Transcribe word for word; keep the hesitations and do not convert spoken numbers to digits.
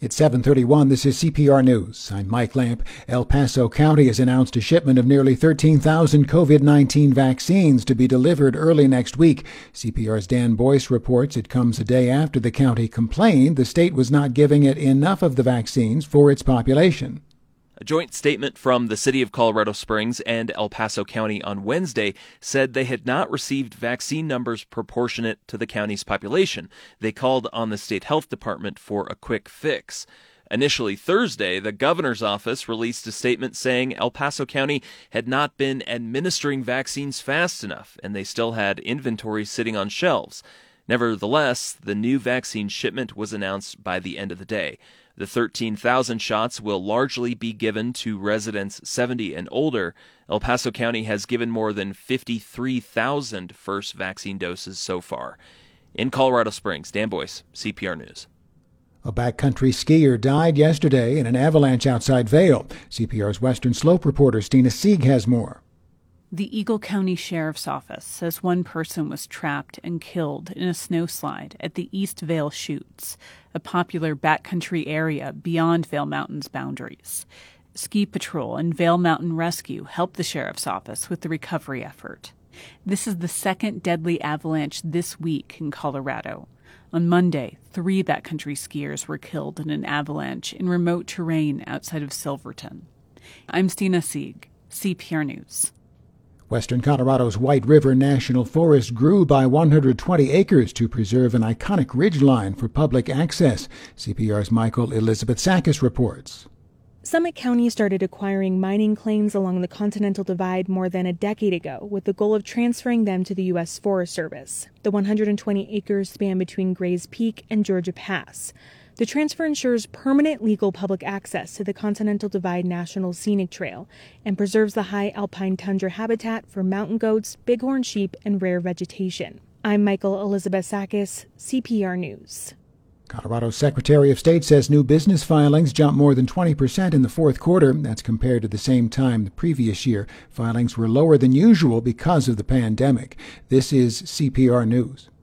It's seven thirty-one. This is C P R News. I'm Mike Lamp. El Paso County has announced a shipment of nearly thirteen thousand COVID nineteen vaccines to be delivered early next week. C P R's Dan Boyce reports it comes a day after the county complained the state was not giving it enough of the vaccines for its population. A joint statement from the City of Colorado Springs and El Paso County on Wednesday said they had not received vaccine numbers proportionate to the county's population. They called on the state health department for a quick fix. Initially Thursday, the governor's office released a statement saying El Paso County had not been administering vaccines fast enough, and they still had inventory sitting on shelves. Nevertheless, the new vaccine shipment was announced by the end of the day. The thirteen thousand shots will largely be given to residents seventy and older. El Paso County has given more than fifty-three thousand first vaccine doses so far. In Colorado Springs, Dan Boyce, C P R News. A backcountry skier died yesterday in an avalanche outside Vail. C P R's Western Slope reporter Stina Sieg has more. The Eagle County Sheriff's Office says one person was trapped and killed in a snowslide at the East Vail Chutes, a popular backcountry area beyond Vail Mountain's boundaries. Ski Patrol and Vail Mountain Rescue helped the Sheriff's Office with the recovery effort. This is the second deadly avalanche this week in Colorado. On Monday, three backcountry skiers were killed in an avalanche in remote terrain outside of Silverton. I'm Stina Sieg, C P R News. Western Colorado's White River National Forest grew by one hundred twenty acres to preserve an iconic ridgeline for public access. C P R's Michael Elizabeth Sakis reports. Summit County started acquiring mining claims along the Continental Divide more than a decade ago with the goal of transferring them to the U S Forest Service. The one hundred twenty acres span between Grays Peak and Georgia Pass. The transfer ensures permanent legal public access to the Continental Divide National Scenic Trail and preserves the high alpine tundra habitat for mountain goats, bighorn sheep, and rare vegetation. I'm Michael Elizabeth Sakis, C P R News. Colorado's Secretary of State says new business filings jumped more than twenty percent in the fourth quarter. That's compared to the same time the previous year. Filings were lower than usual because of the pandemic. This is C P R News.